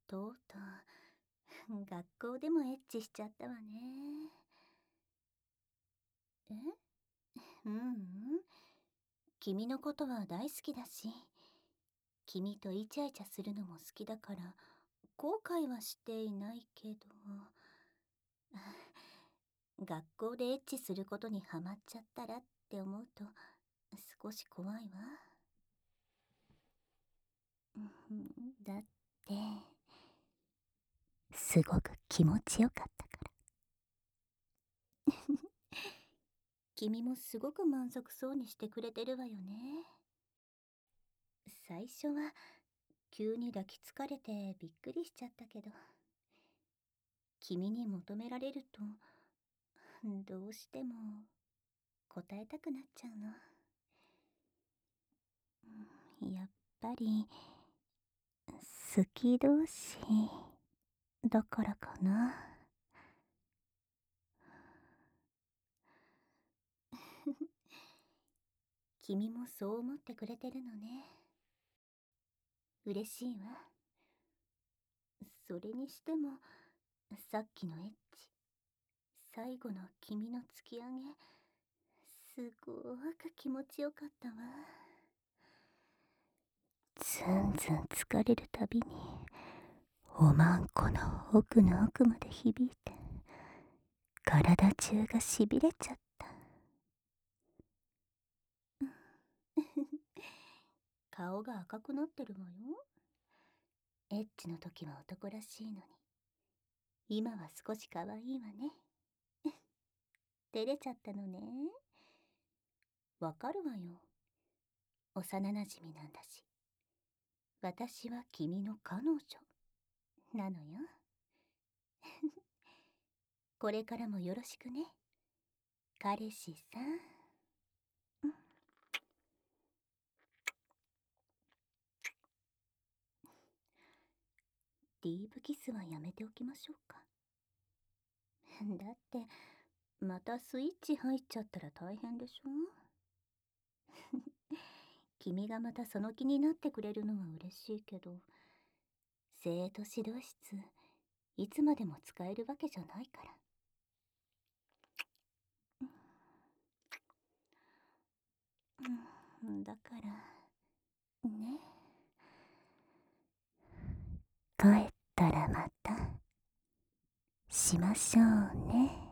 とうとう、学校でもエッチしちゃったわね。えうんうん。君のことは大好きだし、君とイチャイチャするのも好きだから、後悔はしていないけど、学校でエッチすることにハマっちゃったらって思うと、少し怖いわ。だって、すごく気持ちよかったから。君もすごく満足そうにしてくれてるわよね。最初は急に抱きつかれてびっくりしちゃったけど、君に求められるとどうしても答えたくなっちゃうの。やっぱり好き同士だからかな。君もそう思ってくれてるのね。嬉しいわ。それにしてもさっきのエッチ、最後の君の突き上げ、すごく気持ちよかったわ。ずんずん疲れるたびにおまんこの奥の奥まで響いて、体中がしびれちゃった。顔が赤くなってるわよ。エッチの時は男らしいのに、今は少し可愛いわね。照れちゃったのね。わかるわよ。幼なじみなんだし。私は君の彼女なのよ。これからもよろしくね、彼氏さん。ディープキスはやめておきましょうか。だってまたスイッチ入っちゃったら大変でしょ。君がまたその気になってくれるのは嬉しいけど、生徒指導室いつまでも使えるわけじゃないから。だからね、帰ったらまたしましょうね。